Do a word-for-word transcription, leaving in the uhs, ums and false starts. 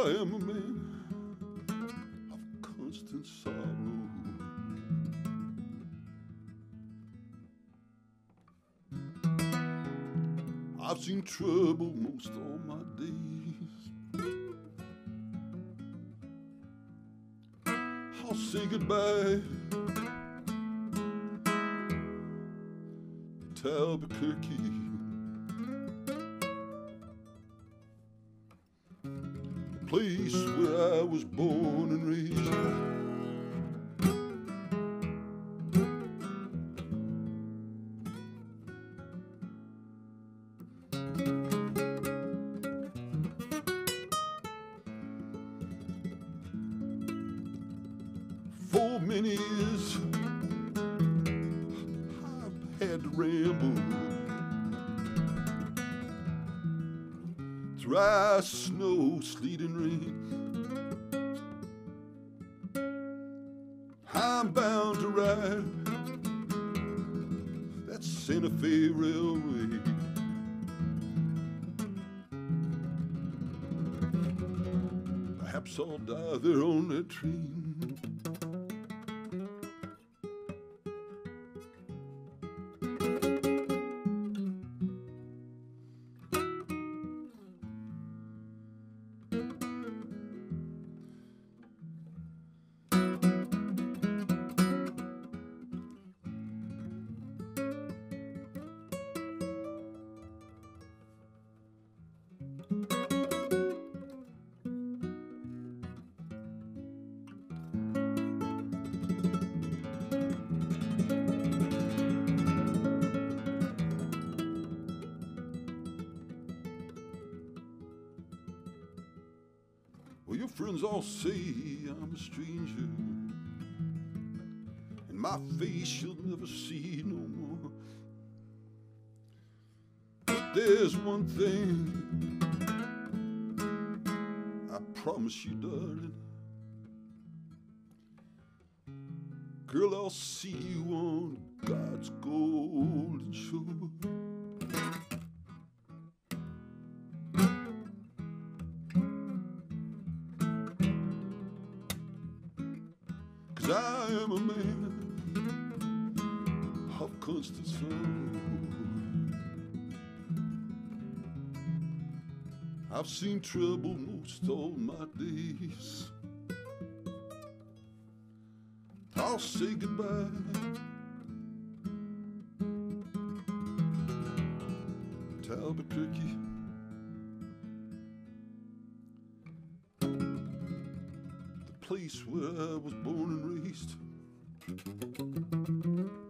I am a man of constant sorrow. I've seen trouble most all my days. I'll say goodbye to Albuquerque, the place where I was born and raised. For many years I've had to ramble through ice, snow, sleet and rain. I'm bound to ride that Santa Fe Railway. Perhaps I'll die there on that train. Well, your friends all say I'm a stranger, and my face you'll never see no more. But there's one thing I promise you, darling. Girl, I'll see you on God's golden shore. 'Cause I am a man of constant sorrow. I've seen trouble most all my days. I'll say goodbye to Albuquerque, the place where I was born and raised.